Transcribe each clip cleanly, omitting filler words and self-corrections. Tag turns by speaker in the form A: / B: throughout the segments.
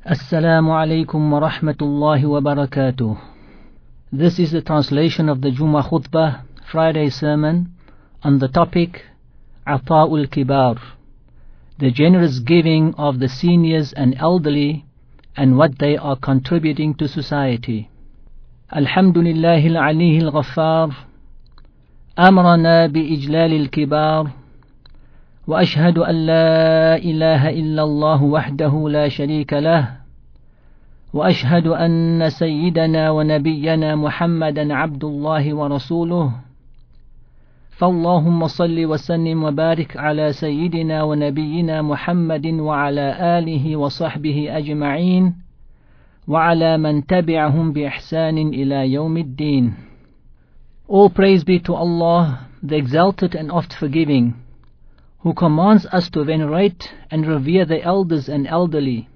A: Assalamu alaikum wa rahmatullahi wa barakatuh. This is the translation of the Jummah Khutbah, Friday sermon, on the topic Ata'ul Kibar, the generous giving of the seniors and elderly and what they are contributing to society. Alhamdulillahi al-Alihi al-Ghaffar, أمرنا بإجلال الكبار وأشهد أن لا إله إلا الله وحده لا شريك له وأشهد أن سيدنا ونبينا محمدا عبد الله ورسوله فاللهم صل وسلم وبارك على سيدنا ونبينا محمد وعلى آله وصحبه أجمعين وعلى من تبعهم بإحسان إلى يوم الدين. All praise be to Allah, the exalted and oft forgiving, who commands us to venerate and revere the elders and elderly.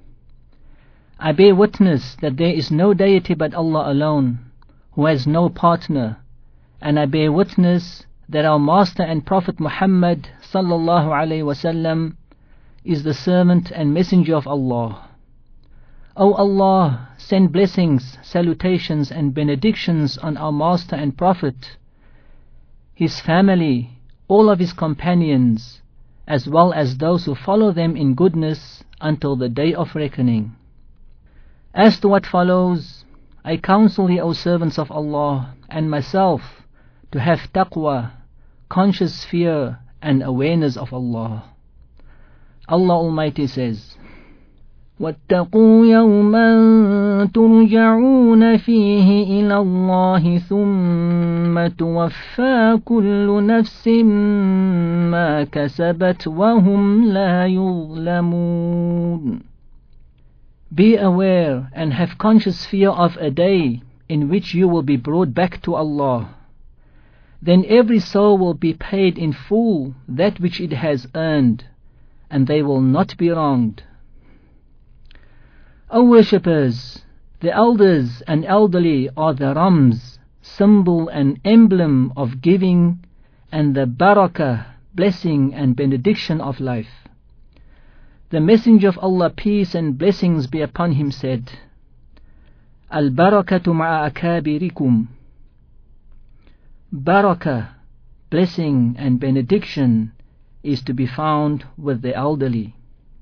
A: I bear witness that there is no deity but Allah alone, who has no partner, and I bear witness that our Master and Prophet Muhammad sallallahu alaihi wasallam is the servant and messenger of Allah. O Allah, send blessings, salutations and benedictions on our Master and Prophet, his family, all of his companions, as well as those who follow them in goodness until the day of reckoning. As to what follows, I counsel you, O servants of Allah, and myself, to have taqwa, conscious fear and awareness of Allah. Allah Almighty says, وَاتَّقُوا يَوْمًا تُرْجَعُونَ فِيهِ إِلَى اللَّهِ ثُمَّ تُوَفَّى كُلُّ نَفْسٍ مَا كَسَبَتْ وَهُمْ لَا يُظْلَمُونَ. Be aware and have conscious fear of a day in which you will be brought back to Allah. Then every soul will be paid in full that which it has earned, and they will not be wronged. O worshippers, the elders and elderly are the Rams, symbol and emblem of giving, and the barakah, blessing and benediction of life. The Messenger of Allah, peace and blessings be upon him, said, Al-barakatu ma'a akabirikum. Barakah, blessing and benediction is to be found with the elderly.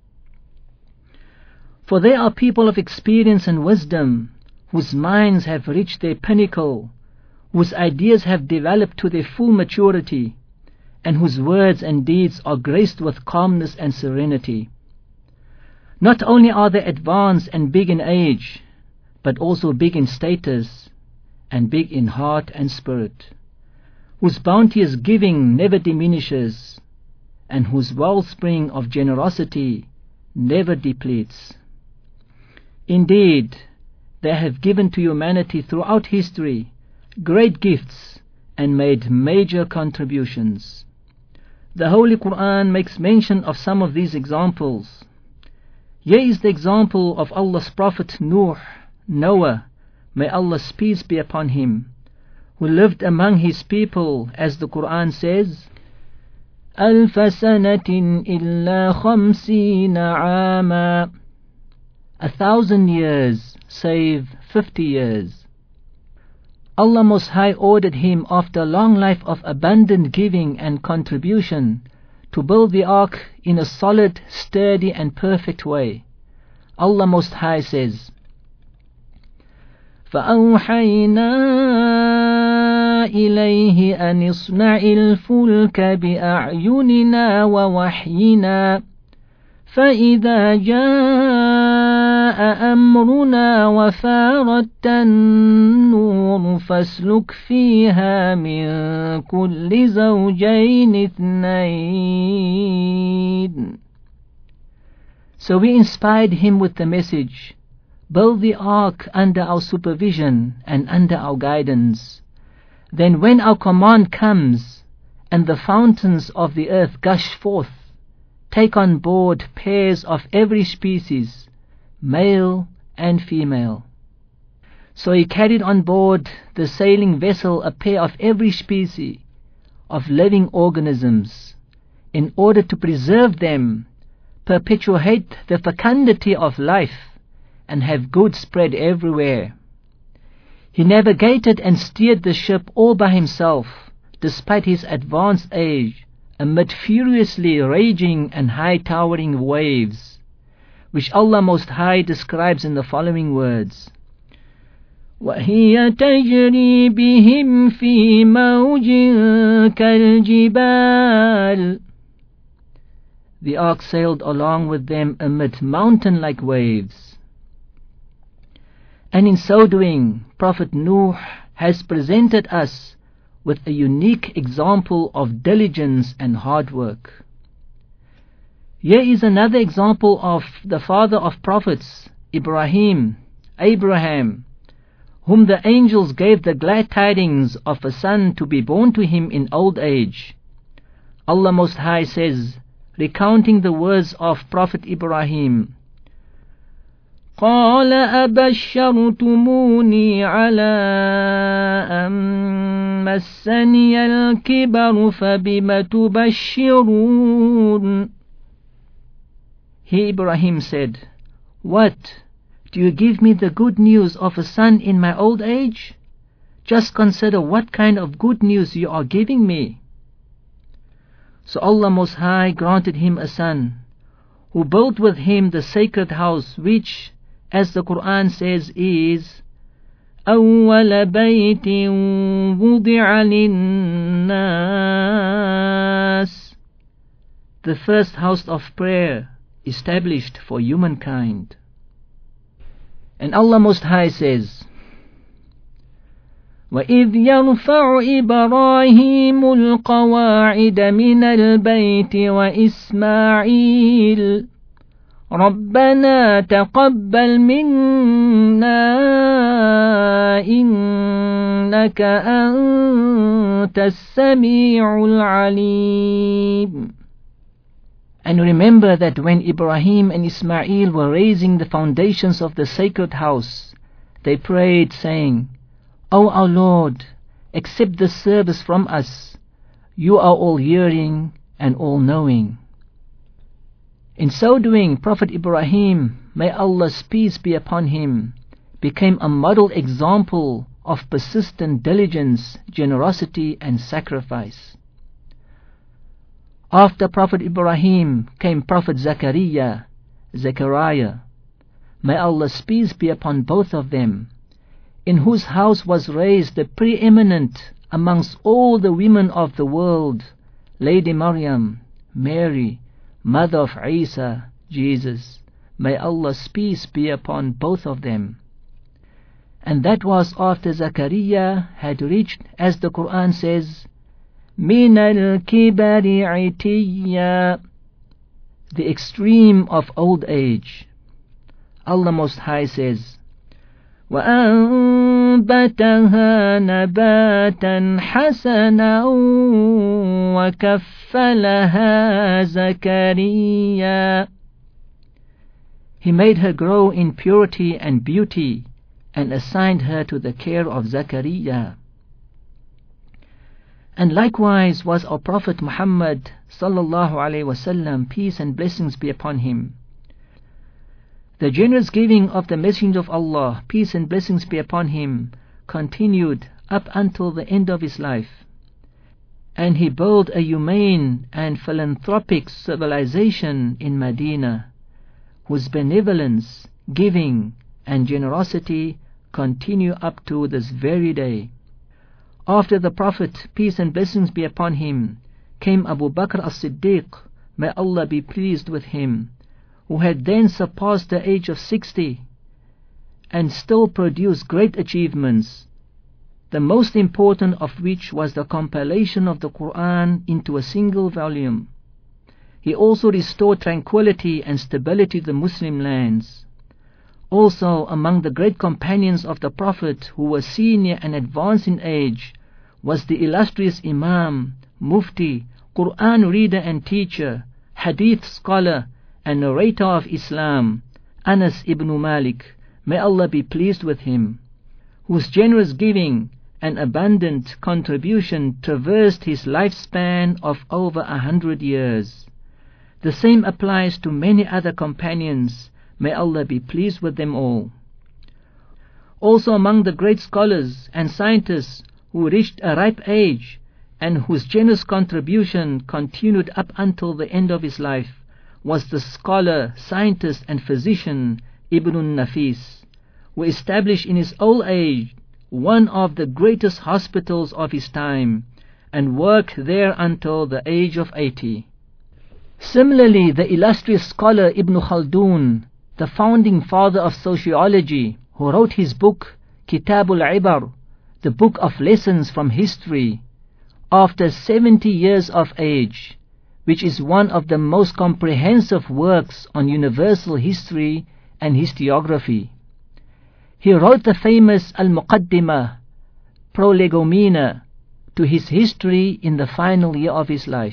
A: For they are people of experience and wisdom, whose minds have reached their pinnacle, whose ideas have developed to their full maturity, and whose words and deeds are graced with calmness and serenity. Not only are they advanced and big in age, but also big in status, and big in heart and spirit, whose bounteous giving never diminishes, and whose wellspring of generosity never depletes. Indeed, they have given to humanity throughout history great gifts and made major contributions. The Holy Quran makes mention of some of these examples. Here is the example of Allah's Prophet Noah, may Allah's peace be upon him, who lived among his people, as the Quran says, أَلْفَ سَنَةٍ إِلَّا خَمْسِينَ عَامًا, 1,000 years, save 50 years. Allah Most High ordered him, after a long life of abundant giving and contribution, to build the ark in a solid, sturdy and perfect way. Allah Most High says, فَأَوْحَيْنَا إِلَيْهِ أَنِ اصْنَعِ الْفُلْكَ بِأَعْيُنِنَا وَوَحْيِنَا فَإِذَا جَاءَ أَمْرُنَا وَفَارَتِ النُّورُ فَاسْلُكْ فِيهَا مِنْ كُلِّ زَوْجَيْنِ اثْنَيْنِ. So we inspired him with the message, build the ark under our supervision and under our guidance. Then when our command comes, and the fountains of the earth gush forth, take on board pairs of every species, male and female. So he carried on board the sailing vessel a pair of every species of living organisms, in order to preserve them, perpetuate the fecundity of life, and have goods spread everywhere. He navigated and steered the ship all by himself, despite his advanced age, amid furiously raging and high-towering waves, which Allah Most High describes in the following words: وَهِيَ تَجْرِي بِهِمْ فِي مَوْجٍ كَالْجِبَالِ. The ark sailed along with them amid mountain-like waves. And in so doing, Prophet Nuh has presented us with a unique example of diligence and hard work. Here is another example of the father of prophets, Abraham, whom the angels gave the glad tidings of a son to be born to him in old age. Allah Most High says, recounting the words of Prophet Ibrahim, قال أبشرتموني على أن مسني الكبر فبم تبشرون. He, Ibrahim, said, What? Do you give me the good news of a son in my old age? Just consider what kind of good news you are giving me. So Allah Most High granted him a son, who built with him the sacred house, which, as the Quran says, is أول بيت وضع للناس, the first house of prayer established for humankind. And Allah Most High says, وَإِذْ يَرْفَعُ إِبْرَاهِيمُ الْقَوَاعِدَ مِنَ الْبَيْتِ وَإِسْمَاعِيلُ رَبَّنَا تَقَبَّلْ مِنَّا إِنَّكَ أَنْتَ السَّمِيعُ الْعَلِيمُ. And remember that when Ibrahim and Ismail were raising the foundations of the sacred house, they prayed, saying, O our Lord, accept this service from us. You are all hearing and all knowing. In so doing, Prophet Ibrahim, may Allah's peace be upon him, became a model example of persistent diligence, generosity and sacrifice. After Prophet Ibrahim came Prophet Zechariah, may Allah's peace be upon both of them, in whose house was raised the preeminent amongst all the women of the world, Lady Maryam, Mary, mother of Isa, Jesus. May Allah's peace be upon both of them. And that was after Zechariah had reached, as the Quran says, مِنَ الْكِبَرِ عِتِيًّا, the extreme of old age. Allah Most High says, وَأَنْبَتَهَا نَبَاتًا حَسَنًا وَكَفَّلَهَا زَكَرِيَّا. He made her grow in purity and beauty and assigned her to the care of Zechariah. And likewise was our Prophet Muhammad sallallahu alaihi wasallam, peace and blessings be upon him. The generous giving of the Messenger of Allah, peace and blessings be upon him, continued up until the end of his life. And he built a humane and philanthropic civilization in Medina, whose benevolence, giving and generosity continue up to this very day. After the Prophet, peace and blessings be upon him, came Abu Bakr as-Siddiq, may Allah be pleased with him, who had then surpassed the age of 60 and still produced great achievements, the most important of which was the compilation of the Quran into a single volume. He also restored tranquility and stability to the Muslim lands. Also among the great companions of the Prophet who were senior and advanced in age was the illustrious Imam, Mufti, Quran reader and teacher, Hadith scholar and narrator of Islam, Anas ibn Malik, may Allah be pleased with him, whose generous giving and abundant contribution traversed his lifespan of over 100 years. The same applies to many other companions, May Allah be pleased with them all. Also among the great scholars and scientists who reached a ripe age and whose generous contribution continued up until the end of his life was the scholar, scientist and physician Ibn Nafis, who established in his old age one of the greatest hospitals of his time and worked there until the age of 80. Similarly, the illustrious scholar Ibn Khaldun, the founding father of sociology, who wrote his book Kitabul Ibar, the book of lessons from history, after 70 years of age, which is one of the most comprehensive works on universal history and historiography. He wrote the famous Al-Muqaddimah, Prolegomena, to his history in the final year of his life.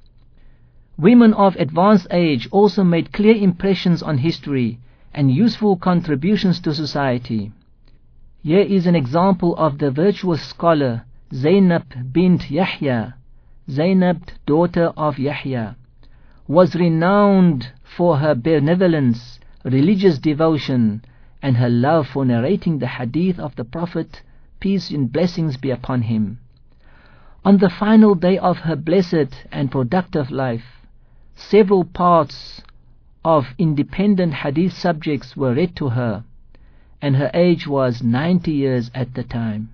A: Women of advanced age also made clear impressions on history and useful contributions to society. Here is an example of the virtuous scholar Zainab bint Yahya, Zainab, daughter of Yahya, was renowned for her benevolence, religious devotion, and her love for narrating the hadith of the Prophet, peace and blessings be upon him. On the final day of her blessed and productive life, several parts of independent hadith subjects were read to her, and her age was 90 years at the time.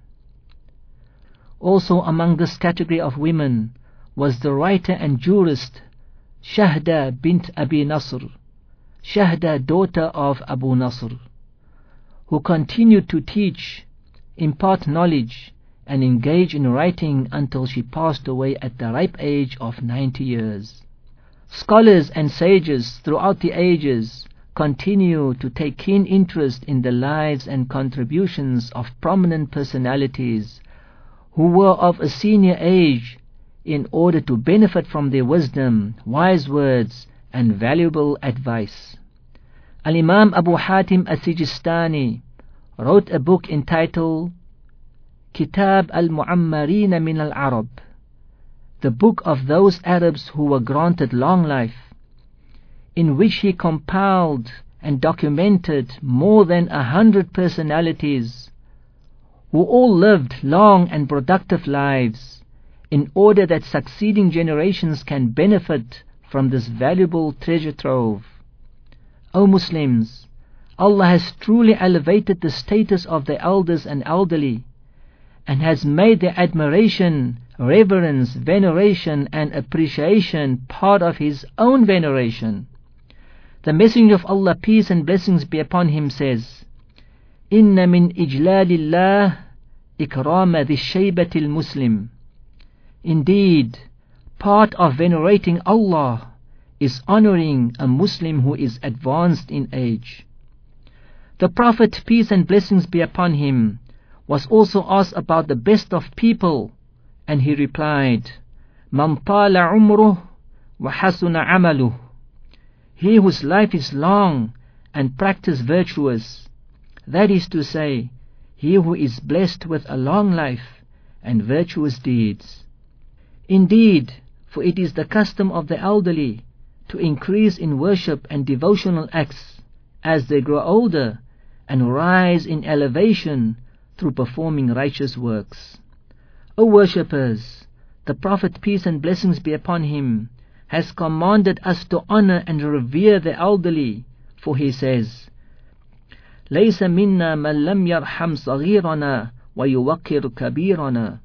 A: Also among this category of women was the writer and jurist Shahda bint Abi Nasr, Shahda, daughter of Abu Nasr, who continued to teach, impart knowledge, and engage in writing until she passed away at the ripe age of 90 years. Scholars and sages throughout the ages continue to take keen interest in the lives and contributions of prominent personalities who were of a senior age in order to benefit from their wisdom, wise words, and valuable advice. Al-Imam Abu Hatim As-Sijistani wrote a book entitled Kitab al-Mu'ammarina min al-Arab, the book of those Arabs who were granted long life, in which he compiled and documented more than 100 personalities who all lived long and productive lives in order that succeeding generations can benefit from this valuable treasure trove. O Muslims, Allah has truly elevated the status of the elders and elderly and has made their admiration, reverence, veneration and appreciation part of His own veneration. The Messenger of Allah, peace and blessings be upon him, says, Inna min ijlalillah ikrama dhi shaybatil muslim. Indeed, part of venerating Allah is honoring a Muslim who is advanced in age. The Prophet, peace and blessings be upon him, was also asked about the best of people, and he replied, Man tala umruh wa hasuna amaluh. He whose life is long and practice virtuous, that is to say, he who is blessed with a long life and virtuous deeds. Indeed, for it is the custom of the elderly to increase in worship and devotional acts as they grow older and rise in elevation through performing righteous works. O worshippers, the Prophet, peace and blessings be upon him, has commanded us to honor and revere the elderly, for he says, لَيْسَ مِنَّا مَنْ لَمْ يَرْحَمْ صَغِيرَنَا وَيُوَقِّرْ كَبِيرَنَا.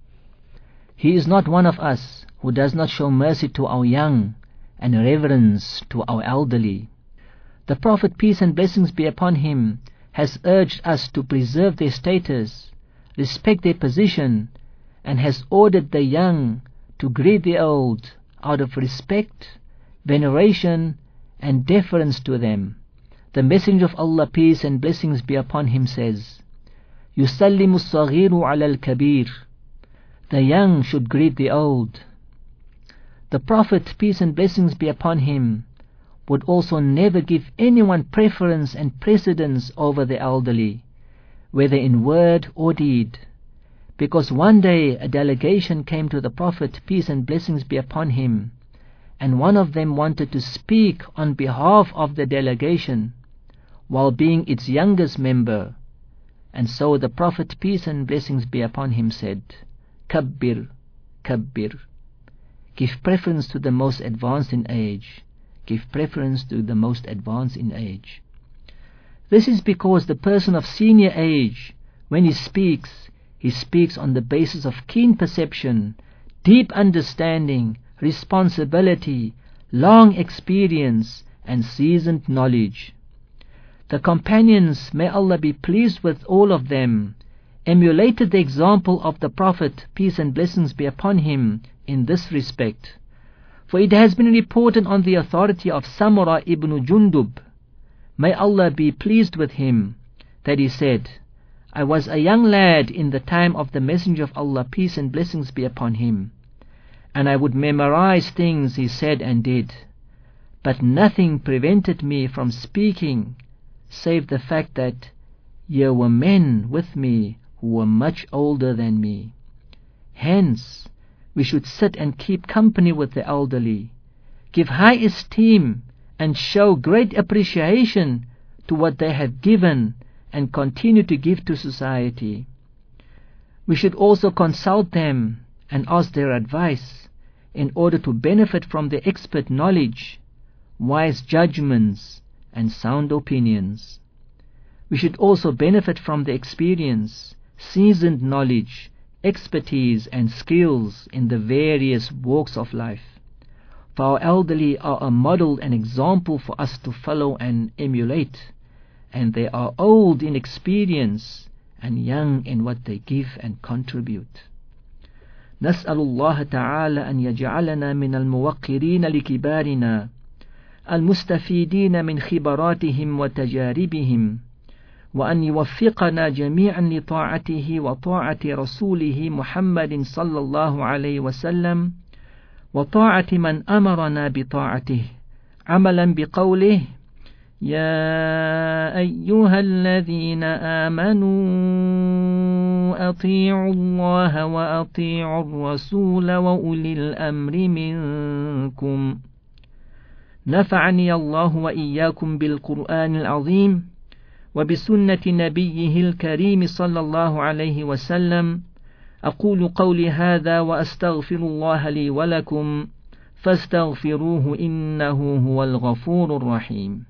A: He is not one of us who does not show mercy to our young and reverence to our elderly. The Prophet, peace and blessings be upon him, has urged us to preserve their status, respect their position, and has ordered the young to greet the old out of respect, veneration, and deference to them. The Messenger of Allah, peace and blessings be upon him, says, يُسَلِّمُ الصَّغِيرُ عَلَى الْكَبِيرِ. The young should greet the old. The Prophet, peace and blessings be upon him, would also never give anyone preference and precedence over the elderly, whether in word or deed, because one day a delegation came to the Prophet, peace and blessings be upon him, and one of them wanted to speak on behalf of the delegation. while being its youngest member. And so the Prophet, peace and blessings be upon him, said, Kabbir, Kabbir. Give preference to the most advanced in age. Give preference to the most advanced in age. This is because the person of senior age, when he speaks on the basis of keen perception, deep understanding, responsibility, long experience, and seasoned knowledge. The companions, may Allah be pleased with all of them, emulated the example of the Prophet, peace and blessings be upon him, in this respect. For it has been reported on the authority of Samura ibn Jundub, may Allah be pleased with him, that he said, I was a young lad in the time of the Messenger of Allah, peace and blessings be upon him, and I would memorize things he said and did, but nothing prevented me from speaking, save the fact that there were men with me who were much older than me. Hence, we should sit and keep company with the elderly, give high esteem and show great appreciation to what they have given and continue to give to society. We should also consult them and ask their advice in order to benefit from their expert knowledge, wise judgments, and sound opinions. We should also benefit from their experience, seasoned knowledge, expertise, and skills in the various walks of life. For our elderly are a model and example for us to follow and emulate, and they are old in experience and young in what they give and contribute. نسأل الله تعالى أن يجعلنا من الموقرين لكبارنا المستفيدين من خبراتهم وتجاربهم، وأن يوفقنا جميعا لطاعته وطاعة رسوله محمد صلى الله عليه وسلم، وطاعة من أمرنا بطاعته، عملا بقوله يا أيها الذين آمنوا أطيعوا الله وأطيعوا الرسول وأولي الأمر منكم. نفعني الله وإياكم بالقرآن العظيم وبسنة نبيه الكريم صلى الله عليه وسلم. أقول قولي هذا وأستغفر الله لي ولكم فاستغفروه إنه هو الغفور الرحيم.